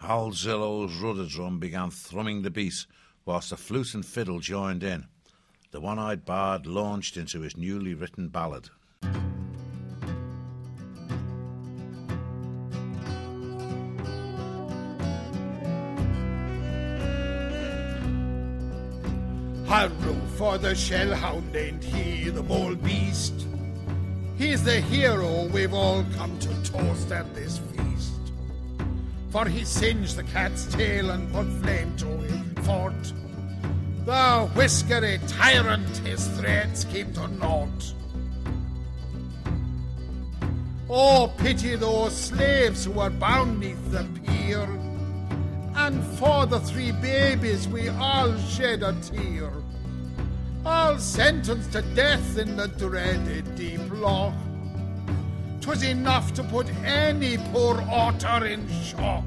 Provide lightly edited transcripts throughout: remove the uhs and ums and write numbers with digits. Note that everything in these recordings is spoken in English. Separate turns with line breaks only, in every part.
Hal Zillow's rudder drum began thrumming the beat, whilst the flute and fiddle joined in. The one-eyed bard launched into his newly written ballad.
Hurrah for the shellhound, ain't he, the bold beast? He's the hero we've all come to toast at this feast. For he singed the cat's tail and put flame to his fort. The whiskery tyrant, his threats came to naught. Oh, pity those slaves who were bound neath the pier, and for the 3 babies we all shed a tear. All sentenced to death in the dreaded deep loch. 'Twas enough to put any poor otter in shock.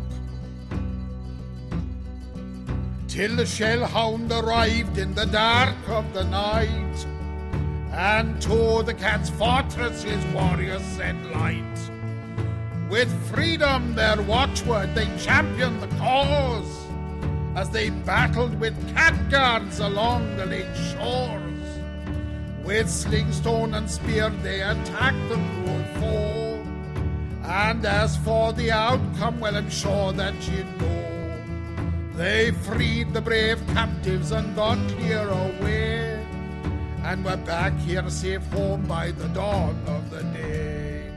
Till the shellhound arrived in the dark of the night, and to the cat's fortress his warriors set light. With freedom their watchword they championed the cause, as they battled with cat guards along the lake shores. With sling, stone and spear they attacked the cruel foe, and as for the outcome, well, I'm sure that you know. They freed the brave captives and got clear away, and we're back here safe home by the dawn of the day.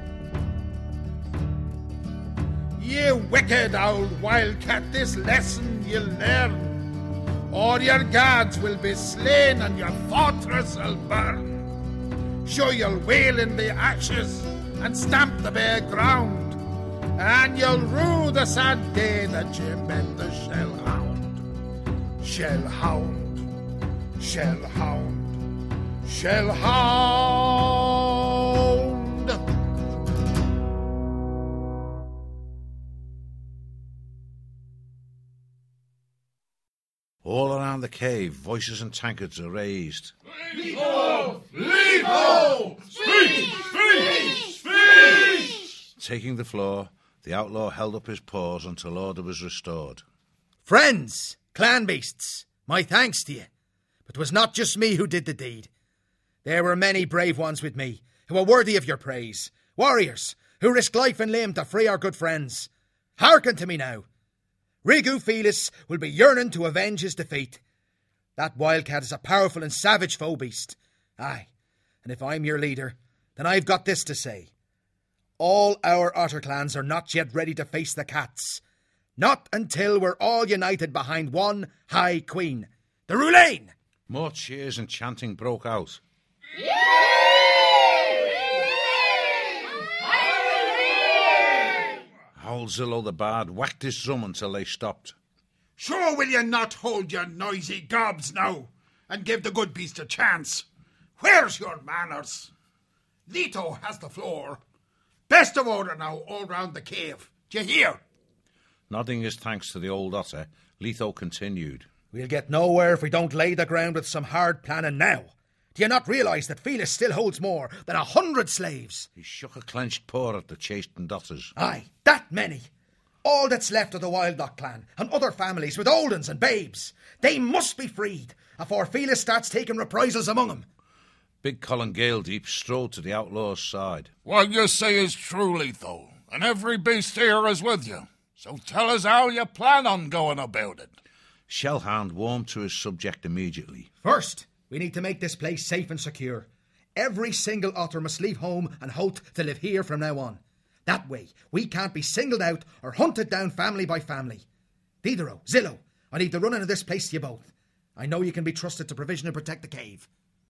Ye wicked old wildcat, this lesson you'll learn, or your guards will be slain and your fortress will burn. Sure you'll wail in the ashes and stamp the bare ground, and you'll rue the sad day that you met the shellhound. Shellhound, shellhound, shellhound.
All around the cave, voices and tankards are raised.
Letho! Letho! Speak! Speak! Speak!
Taking the floor, the outlaw held up his paws until order was restored.
Friends, clan beasts, my thanks to you. But 'twas not just me who did the deed. There were many brave ones with me, who were worthy of your praise. Warriors, who risked life and limb to free our good friends. Hearken to me now. Rigu Felis will be yearning to avenge his defeat. That wildcat is a powerful and savage foe beast. Aye, and if I'm your leader, then I've got this to say. All our otter clans are not yet ready to face the cats. Not until we're all united behind one High Queen, the Rulain.
More cheers and chanting broke out. Hal Zillow the bard whacked his drum until they stopped.
Sure will you not hold your noisy gobs now, and give the good beast a chance? Where's your manners? Leto has the floor. Best of order now all round the cave. D'ye hear?
Nodding his thanks to the old otter, Letho continued.
We'll get nowhere if we don't lay the ground with some hard planning now. Do you not realise that Felis still holds more than 100 slaves?
He shook a clenched paw at the chastened otters.
Aye, that many. All that's left of the Wildlock clan and other families with old uns and babes. They must be freed afore Felis starts taking reprisals among them.
Big Colin Galedeep strode to the outlaw's side.
What you say is true, Letho, and every beast here is with you. So tell us how you plan on going about it.
Shellhound warmed to his subject immediately.
First, we need to make this place safe and secure. Every single otter must leave home and hope to live here from now on. That way, we can't be singled out or hunted down family by family. Diderot, Zillow, I need the running of this place to you both. I know you can be trusted to provision and protect the cave.